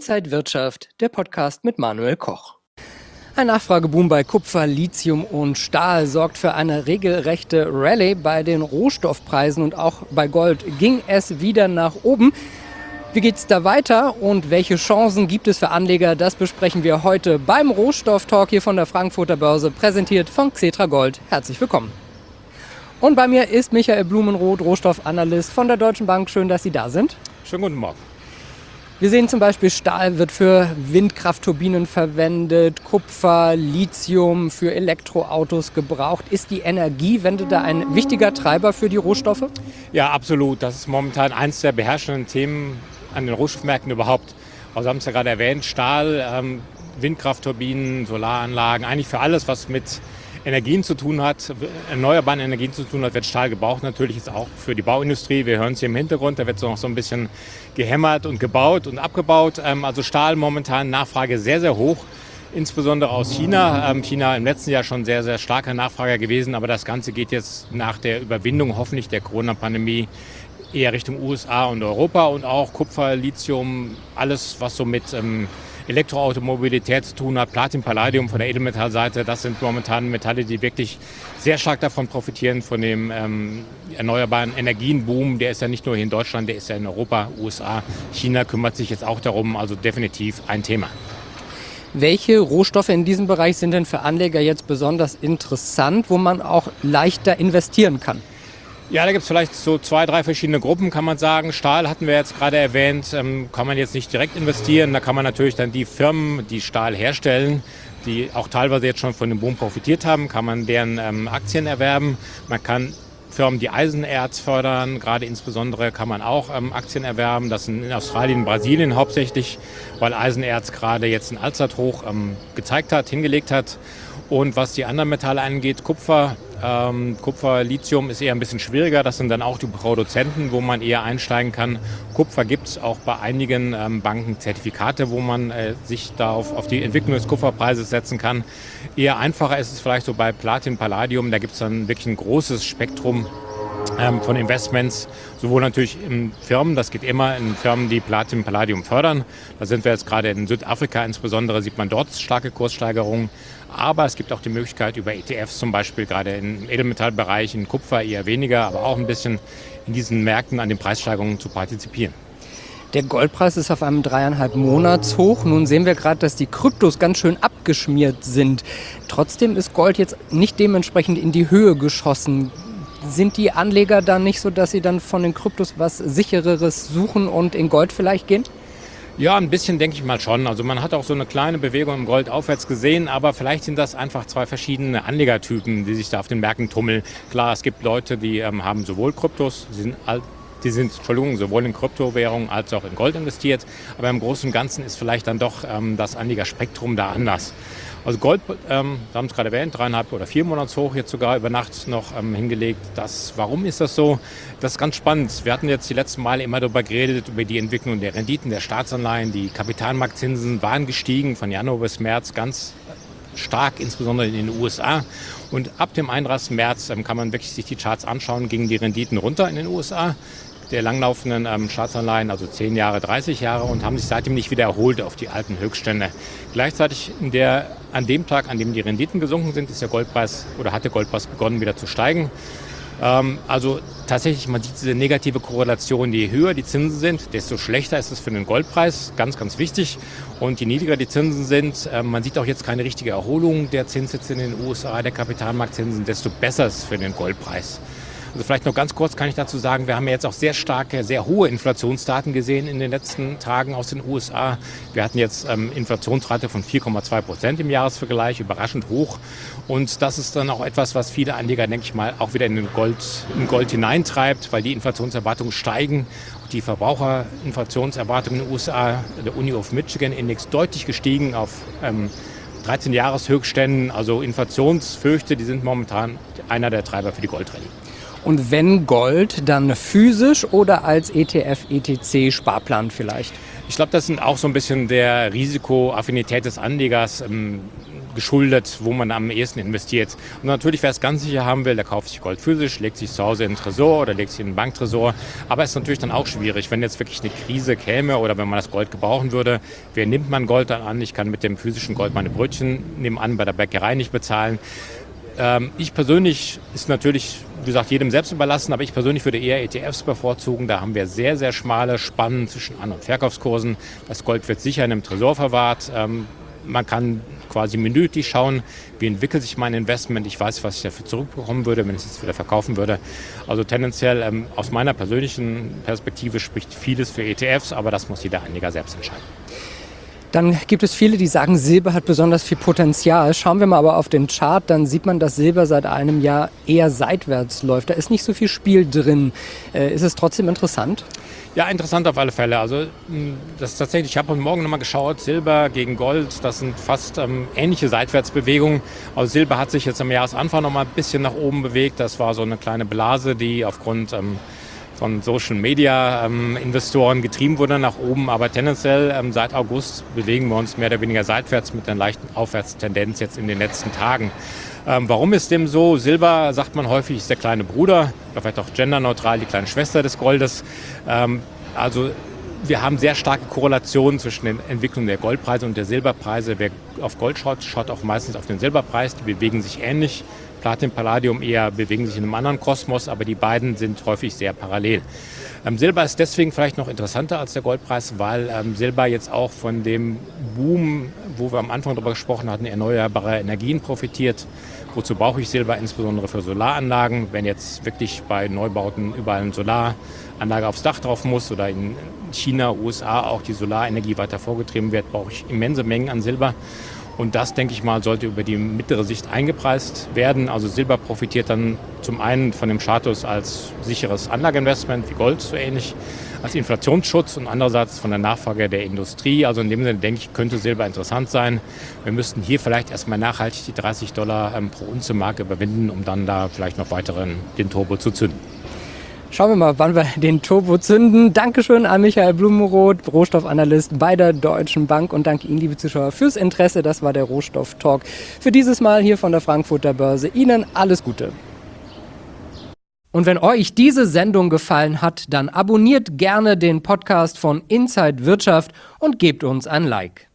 Inside Wirtschaft, der Podcast mit Manuel Koch. Ein Nachfrageboom bei Kupfer, Lithium und Stahl sorgt für eine regelrechte Rallye bei den Rohstoffpreisen und auch bei Gold ging es wieder nach oben. Wie geht's da weiter und welche Chancen gibt es für Anleger? Das besprechen wir heute beim Rohstofftalk hier von der Frankfurter Börse, präsentiert von Xetra Gold. Herzlich willkommen. Und bei mir ist Michael Blumenroth, Rohstoffanalyst von der Deutschen Bank. Schön, dass Sie da sind. Schönen guten Morgen. Wir sehen zum Beispiel, Stahl wird für Windkraftturbinen verwendet, Kupfer, Lithium für Elektroautos gebraucht. Ist die Energiewende da ein wichtiger Treiber für die Rohstoffe? Ja, absolut. Das ist momentan eines der beherrschenden Themen an den Rohstoffmärkten überhaupt. Also Sie haben es ja gerade erwähnt, Stahl, Windkraftturbinen, Solaranlagen, eigentlich für alles, was mit Energien zu tun hat, erneuerbaren Energien zu tun hat, wird Stahl gebraucht. Natürlich ist auch für die Bauindustrie, wir hören es hier im Hintergrund, da wird so noch so ein bisschen gehämmert und gebaut und abgebaut. Also Stahl momentan Nachfrage sehr, sehr hoch, insbesondere aus China. China im letzten Jahr schon sehr, sehr starker Nachfrager gewesen, aber das Ganze geht jetzt nach der Überwindung hoffentlich der Corona-Pandemie eher Richtung USA und Europa und auch Kupfer, Lithium, alles was so mit Elektroautomobilität zu tun hat, Platin, Palladium von der Edelmetallseite, das sind momentan Metalle, die wirklich sehr stark davon profitieren, von dem erneuerbaren Energienboom. Der ist ja nicht nur hier in Deutschland, der ist ja in Europa, USA, China kümmert sich jetzt auch darum, also definitiv ein Thema. Welche Rohstoffe in diesem Bereich sind denn für Anleger jetzt besonders interessant, wo man auch leichter investieren kann? Ja, da gibt es vielleicht so 2, 3 verschiedene Gruppen, kann man sagen. Stahl hatten wir jetzt gerade erwähnt, kann man jetzt nicht direkt investieren. Da kann man natürlich dann die Firmen, die Stahl herstellen, die auch teilweise jetzt schon von dem Boom profitiert haben, kann man deren Aktien erwerben. Man kann Firmen, die Eisenerz fördern, gerade insbesondere kann man auch Aktien erwerben. Das sind in Australien und Brasilien hauptsächlich, weil Eisenerz gerade jetzt ein Allzeithoch gezeigt hat, hingelegt hat. Und was die anderen Metalle angeht, Kupfer, Lithium ist eher ein bisschen schwieriger. Das sind dann auch die Produzenten, wo man eher einsteigen kann. Kupfer gibt es auch bei einigen Banken Zertifikate, wo man sich da auf die Entwicklung des Kupferpreises setzen kann. Eher einfacher ist es vielleicht so bei Platin, Palladium. Da gibt es dann wirklich ein großes Spektrum von Investments, sowohl natürlich in Firmen, das geht immer in Firmen, die Platin, Palladium fördern. Da sind wir jetzt gerade in Südafrika insbesondere, sieht man dort starke Kurssteigerungen. Aber es gibt auch die Möglichkeit über ETFs zum Beispiel, gerade im Edelmetallbereich, in Kupfer eher weniger, aber auch ein bisschen in diesen Märkten an den Preissteigerungen zu partizipieren. Der Goldpreis ist auf einem 3,5 Monatshoch. Nun sehen wir gerade, dass die Kryptos ganz schön abgeschmiert sind. Trotzdem ist Gold jetzt nicht dementsprechend in die Höhe geschossen. Sind die Anleger dann nicht so, dass sie dann von den Kryptos was Sichereres suchen und in Gold vielleicht gehen? Ja, ein bisschen denke ich mal schon. Also man hat auch so eine kleine Bewegung im Gold aufwärts gesehen, aber vielleicht sind das einfach 2 verschiedene Anlegertypen, die sich da auf den Märkten tummeln. Klar, es gibt Leute, die haben sowohl Kryptos, die sind sowohl in Kryptowährungen als auch in Gold investiert, aber im Großen und Ganzen ist vielleicht dann doch das Anlegerspektrum da anders. Also Gold, wir haben es gerade erwähnt, 3,5 oder 4 Monatshoch jetzt sogar über Nacht noch hingelegt. Warum ist das so? Das ist ganz spannend. Wir hatten jetzt die letzten Male immer darüber geredet, über die Entwicklung der Renditen der Staatsanleihen. Die Kapitalmarktzinsen waren gestiegen von Januar bis März ganz stark, insbesondere in den USA. Und ab dem 31. März kann man wirklich sich die Charts anschauen, gingen die Renditen runter in den USA. Der langlaufenden Staatsanleihen, also 10 Jahre, 30 Jahre und haben sich seitdem nicht wieder erholt auf die alten Höchststände. Gleichzeitig an dem Tag, an dem die Renditen gesunken sind, hat der Goldpreis begonnen wieder zu steigen. Also tatsächlich, man sieht diese negative Korrelation, je höher die Zinsen sind, desto schlechter ist es für den Goldpreis, ganz, ganz wichtig. Und je niedriger die Zinsen sind, man sieht auch jetzt keine richtige Erholung der Zinssätze in den USA, der Kapitalmarktzinsen, desto besser ist es für den Goldpreis. Also vielleicht noch ganz kurz kann ich dazu sagen, wir haben ja jetzt auch sehr starke, sehr hohe Inflationsdaten gesehen in den letzten Tagen aus den USA. Wir hatten jetzt Inflationsrate von 4,2% im Jahresvergleich, überraschend hoch. Und das ist dann auch etwas, was viele Anleger, denke ich mal, auch wieder in Gold hineintreibt, weil die Inflationserwartungen steigen. Die Verbraucherinflationserwartungen in den USA, der Uni of Michigan Index, deutlich gestiegen auf 13 Jahreshöchstständen. Also Inflationsfürchte, die sind momentan einer der Treiber für die Goldrallye. Und wenn Gold, dann physisch oder als ETF, ETC, Sparplan vielleicht? Ich glaube, das sind auch so ein bisschen der Risikoaffinität des Anlegers geschuldet, wo man am ehesten investiert. Und natürlich, wer es ganz sicher haben will, der kauft sich Gold physisch, legt sich zu Hause in den Tresor oder legt sich in den Banktresor. Aber es ist natürlich dann auch schwierig, wenn jetzt wirklich eine Krise käme oder wenn man das Gold gebrauchen würde. Wer nimmt man Gold dann an? Ich kann mit dem physischen Gold meine Brötchen nebenan bei der Bäckerei nicht bezahlen. Ich persönlich, ist natürlich, wie gesagt, jedem selbst überlassen, aber ich persönlich würde eher ETFs bevorzugen. Da haben wir sehr, sehr schmale Spannen zwischen An- und Verkaufskursen. Das Gold wird sicher in einem Tresor verwahrt. Man kann quasi minütlich schauen, wie entwickelt sich mein Investment. Ich weiß, was ich dafür zurückbekommen würde, wenn ich es jetzt wieder verkaufen würde. Also tendenziell aus meiner persönlichen Perspektive spricht vieles für ETFs, aber das muss jeder Anleger selbst entscheiden. Dann gibt es viele, die sagen, Silber hat besonders viel Potenzial. Schauen wir mal aber auf den Chart, dann sieht man, dass Silber seit einem Jahr eher seitwärts läuft. Da ist nicht so viel Spiel drin. Ist es trotzdem interessant? Ja, interessant auf alle Fälle. Also das ist tatsächlich, ich habe heute Morgen nochmal geschaut, Silber gegen Gold, das sind fast ähnliche Seitwärtsbewegungen. Also Silber hat sich jetzt am Jahresanfang nochmal ein bisschen nach oben bewegt. Das war so eine kleine Blase, die aufgrund von Social Media Investoren getrieben wurde nach oben. Aber tendenziell seit August bewegen wir uns mehr oder weniger seitwärts mit einer leichten Aufwärtstendenz jetzt in den letzten Tagen. Warum ist dem so? Silber, sagt man häufig, ist der kleine Bruder, oder vielleicht auch genderneutral, die kleine Schwester des Goldes. Also wir haben sehr starke Korrelationen zwischen den Entwicklungen der Goldpreise und der Silberpreise. Wer auf Gold schaut, schaut auch meistens auf den Silberpreis. Die bewegen sich ähnlich. Platin, Palladium eher bewegen sich in einem anderen Kosmos, aber die beiden sind häufig sehr parallel. Silber ist deswegen vielleicht noch interessanter als der Goldpreis, weil Silber jetzt auch von dem Boom, wo wir am Anfang darüber gesprochen hatten, erneuerbare Energien profitiert. Wozu brauche ich Silber? Insbesondere für Solaranlagen. Wenn jetzt wirklich bei Neubauten überall eine Solaranlage aufs Dach drauf muss oder in China, USA auch die Solarenergie weiter vorgetrieben wird, brauche ich immense Mengen an Silber. Und das, denke ich mal, sollte über die mittlere Sicht eingepreist werden. Also Silber profitiert dann zum einen von dem Status als sicheres Anlageinvestment, wie Gold so ähnlich, als Inflationsschutz und andererseits von der Nachfrage der Industrie. Also in dem Sinne, denke ich, könnte Silber interessant sein. Wir müssten hier vielleicht erstmal nachhaltig die $30 pro Unze Marke überwinden, um dann da vielleicht noch weiteren den Turbo zu zünden. Schauen wir mal, wann wir den Turbo zünden. Dankeschön an Michael Blumenroth, Rohstoffanalyst bei der Deutschen Bank. Und danke Ihnen, liebe Zuschauer, fürs Interesse. Das war der Rohstoff-Talk für dieses Mal hier von der Frankfurter Börse. Ihnen alles Gute. Und wenn euch diese Sendung gefallen hat, dann abonniert gerne den Podcast von Inside Wirtschaft und gebt uns ein Like.